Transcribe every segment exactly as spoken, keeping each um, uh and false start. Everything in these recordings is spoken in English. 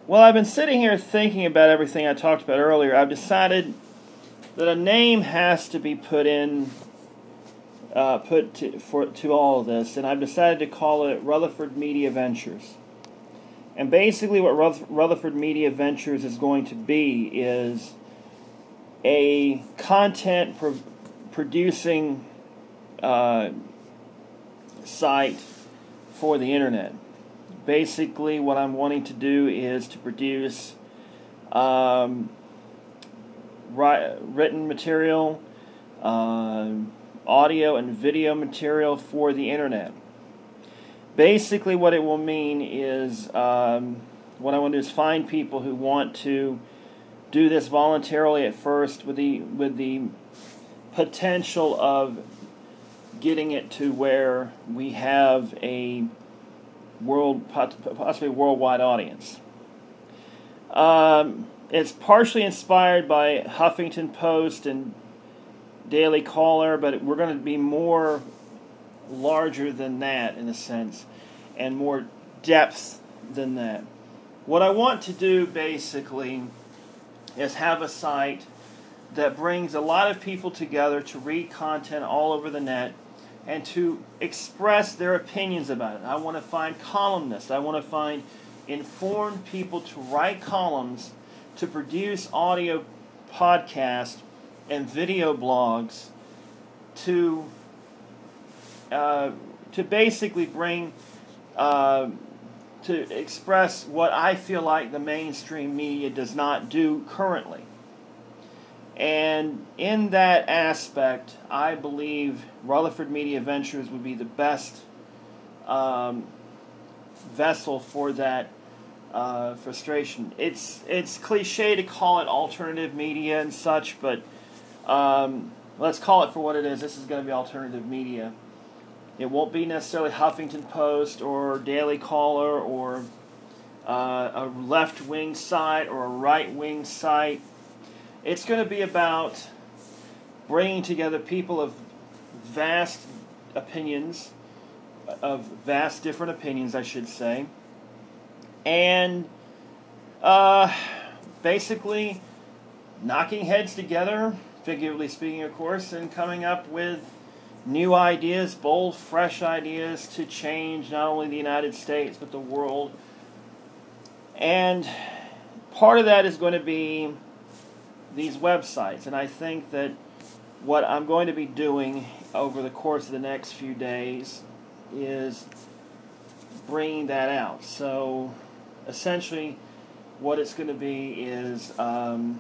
Well, I've been sitting here thinking about everything I talked about earlier. I've decided that a name has to be put in, uh, put to, for to all of this, and I've decided to call it Rutherford Media Ventures. And basically, what Rutherford Media Ventures is going to be is a content pro- producing uh, site for the internet. Basically, what I'm wanting to do is to produce um, ri- written material, uh, audio and video material for the internet. Basically, what it will mean is, um, what I want to do is find people who want to do this voluntarily at first, with the with the potential of getting it to where we have a world, possibly worldwide audience. Um, it's partially inspired by Huffington Post and Daily Caller, but we're going to be more larger than that in a sense, and more depth than that. What I want to do basically is have a site that brings a lot of people together to read content all over the net and to express their opinions about it. I want to find columnists. I want to find informed people to write columns, to produce audio podcasts and video blogs, to uh, to basically bring, uh, to express what I feel like the mainstream media does not do currently. And in that aspect, I believe Rutherford Media Ventures would be the best um, vessel for that uh, frustration. It's it's cliche to call it alternative media and such, but um, let's call it for what it is. This is going to be alternative media. It won't be necessarily Huffington Post or Daily Caller or uh, a left-wing site or a right-wing site. It's going to be about bringing together people of vast opinions, of vast different opinions, I should say, and uh, basically knocking heads together, figuratively speaking, of course, and coming up with new ideas, bold, fresh ideas to change not only the United States but the world. And part of that is going to be these websites, and I think that what I'm going to be doing over the course of the next few days is bringing that out. So essentially what it's going to be is um,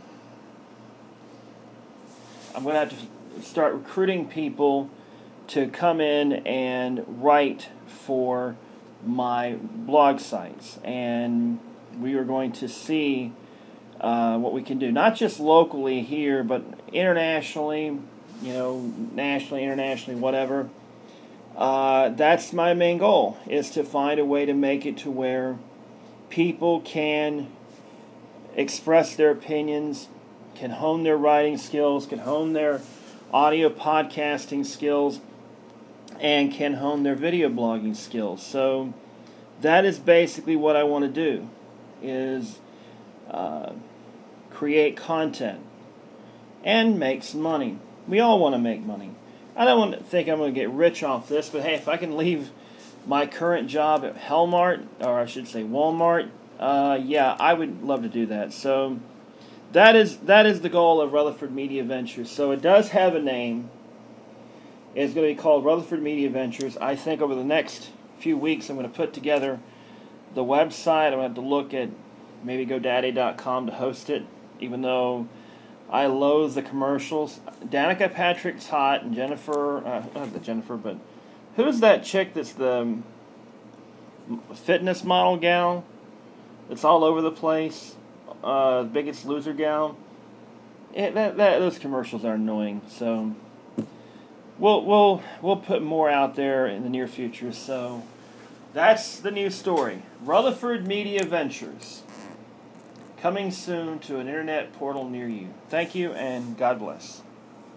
I'm going to have to start recruiting people to come in and write for my blog sites, and we are going to see Uh, what we can do, not just locally here, but internationally, you know, nationally, internationally, whatever. Uh, that's my main goal, is to find a way to make it to where people can express their opinions, can hone their writing skills, can hone their audio podcasting skills, and can hone their video blogging skills. So that is basically what I want to do, is Uh, create content and make some money. We all want to make money. I don't want to think I'm going to get rich off this, but hey, if I can leave my current job at Hellmart, or I should say Walmart, uh, yeah, I would love to do that. So that is that is the goal of Rutherford Media Ventures. So it does have a name. It's going to be called Rutherford Media Ventures. I think over the next few weeks I'm going to put together the website. I'm going to have to look at maybe GoDaddy dot com to host it, even though I loathe the commercials. Danica Patrick's hot, and Jennifer, uh, not the Jennifer, but who's that chick that's the fitness model gal that's all over the place? Uh, Biggest Loser gal? It, that, that, those commercials are annoying, so we'll, we'll, we'll put more out there in the near future. So that's the new story. Rutherford Media Ventures. Coming soon to an internet portal near you. Thank you, and God bless.